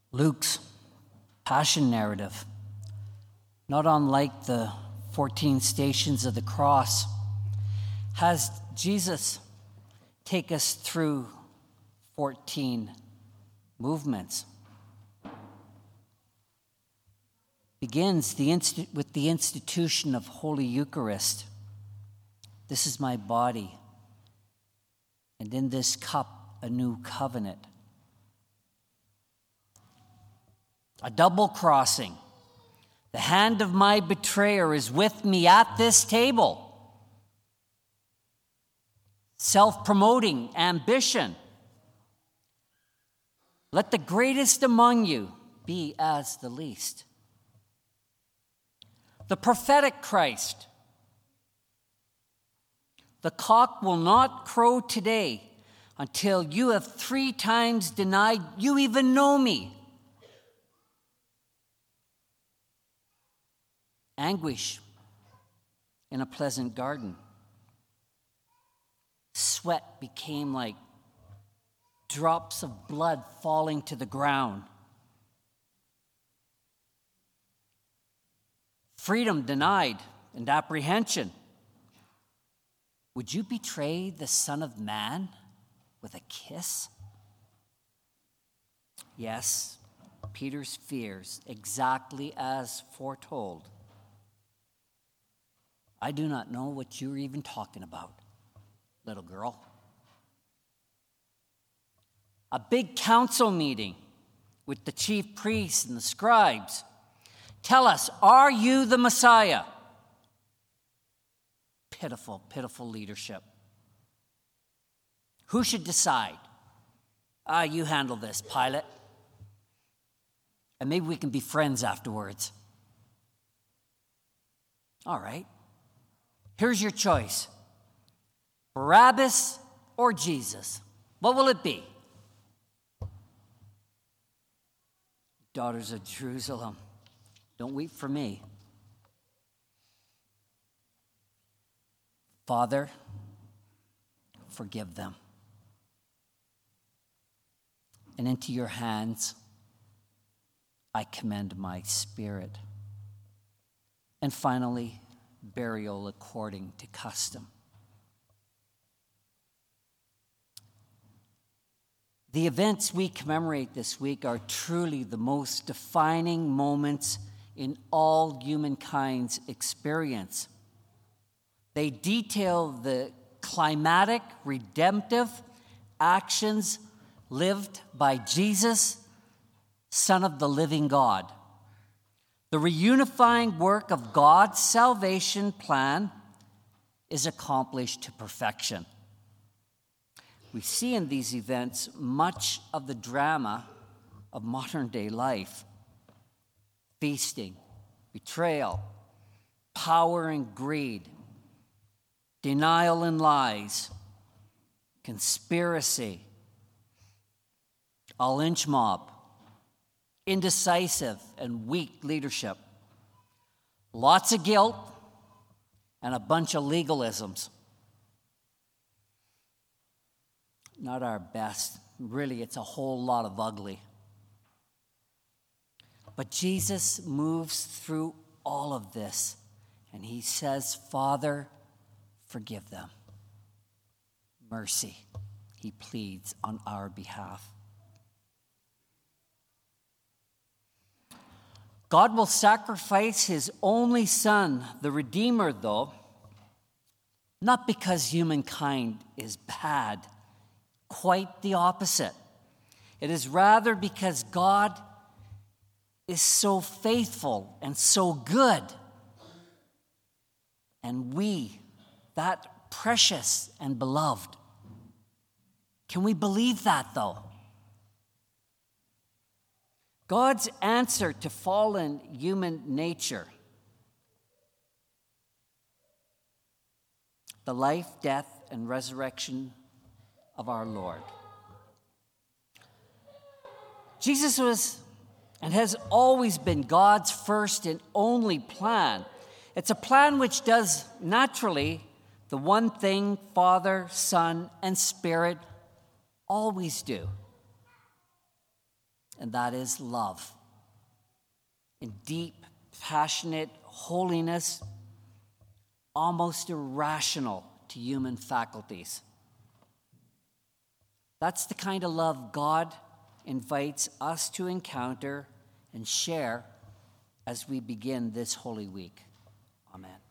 Luke's passion narrative, not unlike the 14 stations of the cross, has Jesus take us through 14 movements. Begins with the institution of Holy Eucharist. This is my body, and in this cup, a new covenant. A double crossing. The hand of my betrayer is with me at this table. Self-promoting ambition. Let the greatest among you be as the least. The prophetic Christ. The cock will not crow today until you have 3 times denied you even know me. Anguish in a pleasant garden. Sweat became like drops of blood falling to the ground. Freedom denied and apprehension. Would you betray the Son of Man with a kiss? Yes, Peter's fears, exactly as foretold. I do not know what you're even talking about, little girl. A big council meeting with the chief priests and the scribes. Tell us, are you the Messiah? Pitiful, pitiful leadership. Who should decide? You handle this, Pilate. And maybe we can be friends afterwards. All right. Here's your choice. Barabbas or Jesus? What will it be? Daughters of Jerusalem, don't weep for me. Father, forgive them. And into your hands I commend my spirit. And finally, burial according to custom. The events we commemorate this week are truly the most defining moments in all humankind's experience. They detail the climatic, redemptive actions lived by Jesus, Son of the living God. The reunifying work of God's salvation plan is accomplished to perfection. We see in these events much of the drama of modern-day life. Feasting, betrayal, power and greed, denial and lies, conspiracy, a lynch mob, indecisive and weak leadership, lots of guilt, and a bunch of legalisms. Not our best. Really, it's a whole lot of ugly. But Jesus moves through all of this, and he says, Father, forgive them. Mercy, he pleads on our behalf. God will sacrifice his only Son, the Redeemer, though, not because humankind is bad. Quite the opposite. It is rather because God is so faithful and so good. And we, that precious and beloved. Can we believe that, though? God's answer to fallen human nature, the life, death, and resurrection of our Lord. Jesus was and has always been God's first and only plan. It's a plan which does naturally the one thing Father, Son, and Spirit always do. and that is love. In deep, passionate holiness, almost irrational to human faculties. That's the kind of love God invites us to encounter and share as we begin this Holy Week. Amen.